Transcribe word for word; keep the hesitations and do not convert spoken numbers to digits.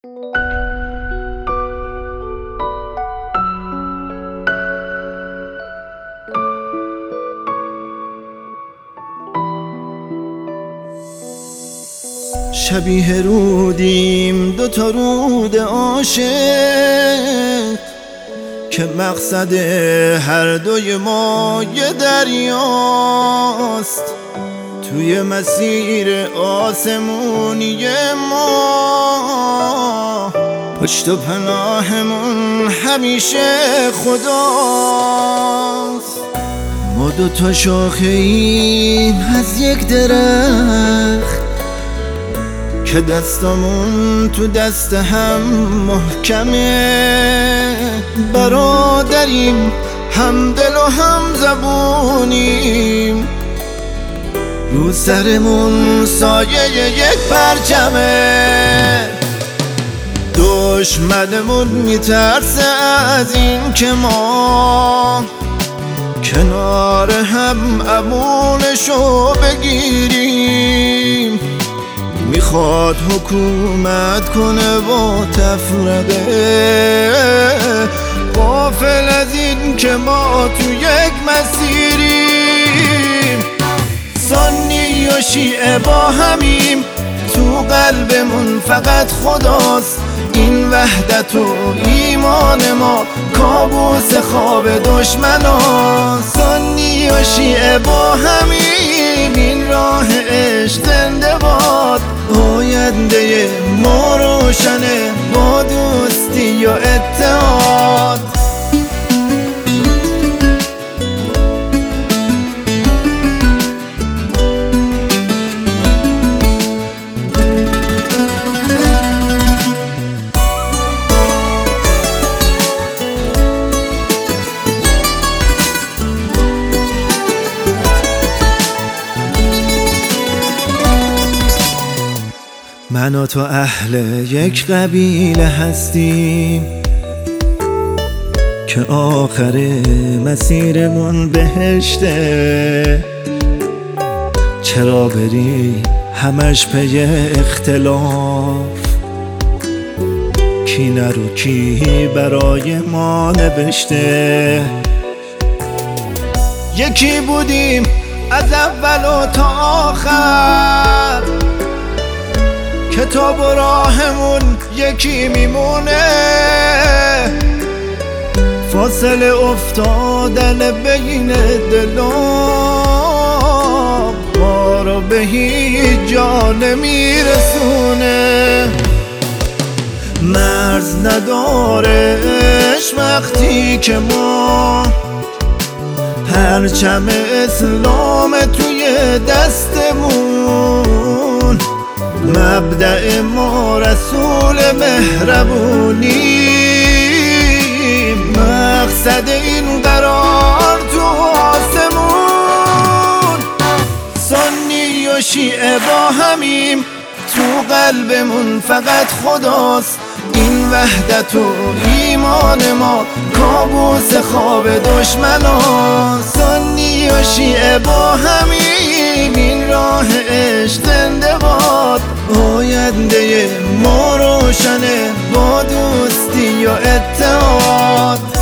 شبیه رودیم دو تا رود عاشق که مقصد هر دوی ما یه دریاست. توی مسیر آسمونی ما پشت و پناهمون همیشه خداست. ما دو تا شاخه ایم از یک درخت که دستمون تو دست هم محکمه. برادریم، هم دل و هم زبونیم، رو سرمون سایه یک پرچمه. دشمنمون میترسه از این که ما کنار هم امونشو بگیریم. میخواد حکومت کنه با تفرقه، غافل از این که ما تو یک مسیریم. سنی و شیعه با همیم، تو قلبمون فقط خداست. این وحدت و ایمان ما کابوس خواب دشمناست. سنی و شیعه با همیم، این راه عشق زنده باد. آینده ما روشنه با دوستی و اتحاد. من و تو اهل یک قبیله هستیم که آخر مسیرمون بهشته. چرا بری همش پی اختلاف؟ کی نرو کی برای ما نوشته؟ یکی بودیم از اول و تا آخر، کتاب و راهمون یکی میمونه. فاصله افتادن بین دلا ما رو به هیچ جا نمیرسونه. مرز ندارش وقتی که ما پرچم اسلام توی دستمون. مبدأ ما رسول مهربونی، مقصد این قرار تو آسمون. سنی و شیعه با همیم، تو قلبمون فقط خداست. این وحدت و ایمان ما کابوس خواب دشمناست. سنی و شیعه با همیم، این راه عشق زنده باد. آینده ما روشنه با دوستی و اتحاد.